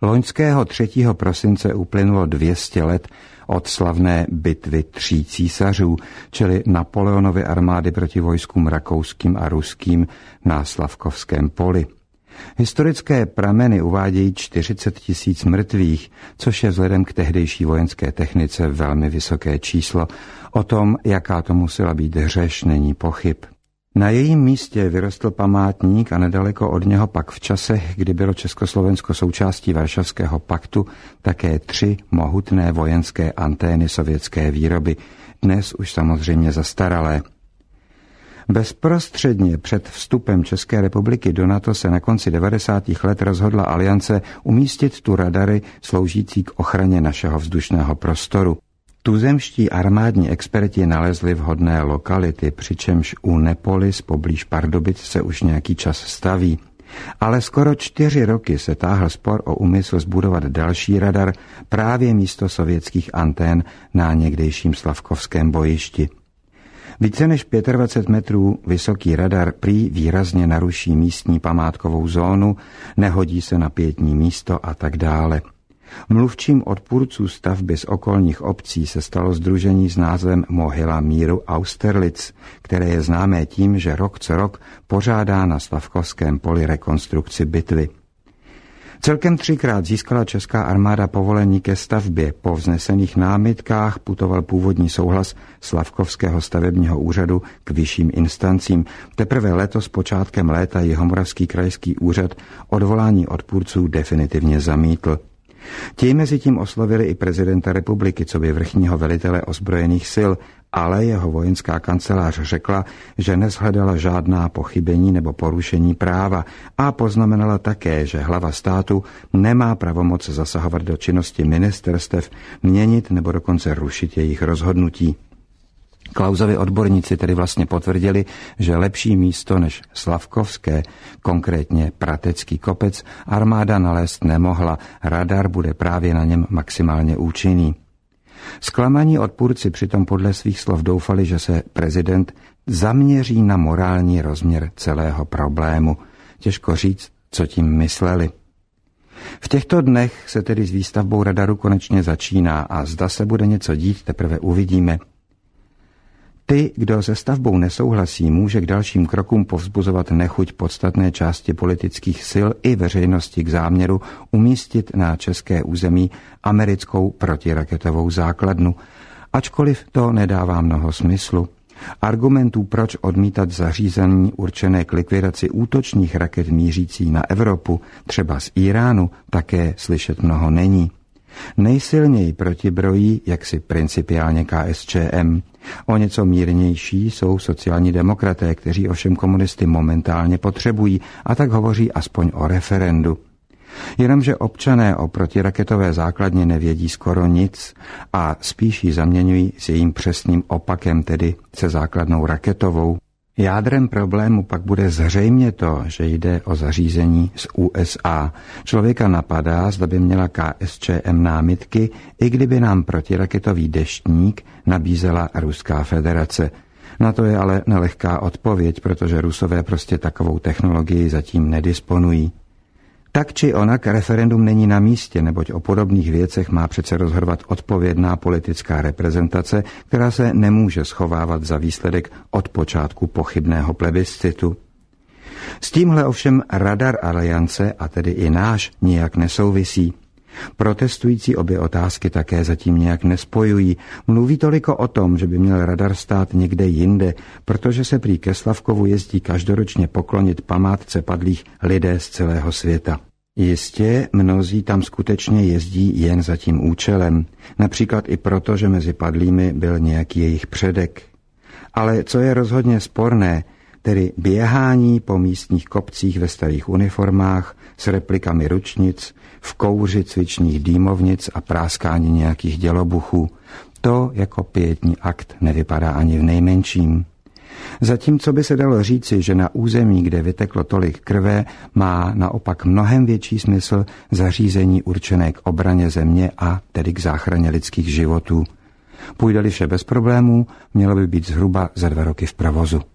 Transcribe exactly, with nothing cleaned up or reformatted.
Loňského třetího prosince uplynulo dvě stě let od slavné bitvy tří císařů, čili Napoleonovy armády proti vojskům rakouským a ruským na Slavkovském poli. Historické prameny uvádějí čtyřicet tisíc mrtvých, což je vzhledem k tehdejší vojenské technice velmi vysoké číslo. O tom, jaká to musela být řeš, není pochyb. Na jejím místě vyrostl památník a nedaleko od něho pak v časech, kdy bylo Československo součástí Varšavského paktu, také tři mohutné vojenské antény sovětské výroby, dnes už samozřejmě zastaralé. Bezprostředně před vstupem České republiky do NATO se na konci devadesátých let rozhodla Aliance umístit tu radary sloužící k ochraně našeho vzdušného prostoru. Tuzemští armádní experti nalezli vhodné lokality, přičemž u Nepolis poblíž Pardubic se už nějaký čas staví. Ale skoro čtyři roky se táhl spor o úmysl zbudovat další radar právě místo sovětských antén na někdejším Slavkovském bojišti. Více než dvacet pět metrů vysoký radar prý výrazně naruší místní památkovou zónu, nehodí se na pietní místo a tak dále. Mluvčím odpůrců stavby z okolních obcí se stalo sdružení s názvem Mohyla míru Austerlitz, které je známé tím, že rok co rok pořádá na Slavkovském poli rekonstrukci bitvy. Celkem třikrát získala česká armáda povolení ke stavbě. Po vznesených námitkách putoval původní souhlas Slavkovského stavebního úřadu k vyšším instancím. Teprve letos počátkem léta Jihomoravský krajský úřad odvolání odpůrců definitivně zamítl. Ti mezi tím oslovili i prezidenta republiky coby vrchního velitele ozbrojených sil, ale jeho vojenská kancelář řekla, že neshledala žádná pochybení nebo porušení práva a poznamenala také, že hlava státu nemá pravomoc zasahovat do činnosti ministerstev, měnit nebo dokonce rušit jejich rozhodnutí. Klausovi odborníci tedy vlastně potvrdili, že lepší místo než Slavkovské, konkrétně Pratecký kopec, armáda nalézt nemohla, radar bude právě na něm maximálně účinný. Zklamaní odpůrci přitom podle svých slov doufali, že se prezident zaměří na morální rozměr celého problému. Těžko říct, co tím mysleli. V těchto dnech se tedy s výstavbou radaru konečně začíná a zda se bude něco dít, teprve uvidíme. Ty, kdo se stavbou nesouhlasí, může k dalším krokům povzbuzovat nechuť podstatné části politických sil i veřejnosti k záměru umístit na české území americkou protiraketovou základnu, ačkoliv to nedává mnoho smyslu. Argumentů, proč odmítat zařízení určené k likvidaci útočných raket mířící na Evropu, třeba z Iránu, také slyšet mnoho není. Nejsilněji protibrojí jaksi principiálně K S Č M. O něco mírnější jsou sociální demokraté, kteří ovšem komunisty momentálně potřebují a tak hovoří aspoň o referendu. Jenomže občané o protiraketové základně nevědí skoro nic a spíš ji zaměňují s jejím přesným opakem, tedy se základnou raketovou. Jádrem problému pak bude zřejmě to, že jde o zařízení z U S A. Člověka napadá, zda by měla K S Č M námitky, i kdyby nám protiraketový deštník nabízela Ruská federace. Na to je ale nelehká odpověď, protože Rusové prostě takovou technologii zatím nedisponují. Tak či onak referendum není na místě, neboť o podobných věcech má přece rozhodovat odpovědná politická reprezentace, která se nemůže schovávat za výsledek od počátku pochybného plebiscitu. S tímhle ovšem radar Aliance, a tedy i náš, nijak nesouvisí. Protestující obě otázky také zatím nějak nespojují. Mluví toliko o tom, že by měl radar stát někde jinde, protože se prý ke Slavkovu jezdí každoročně poklonit památce padlých lidé z celého světa. Jistě, mnozí tam skutečně jezdí jen za tím účelem, například i proto, že mezi padlými byl nějaký jejich předek. Ale co je rozhodně sporné, tedy běhání po místních kopcích ve starých uniformách s replikami ručnic, v kouři cvičných dýmovnic a práskání nějakých dělobuchů. To jako pietní akt nevypadá ani v nejmenším. Zatímco by se dalo říci, že na území, kde vyteklo tolik krve, má naopak mnohem větší smysl zařízení určené k obraně země a tedy k záchraně lidských životů. Půjde-li vše bez problémů, mělo by být zhruba za dva roky v provozu.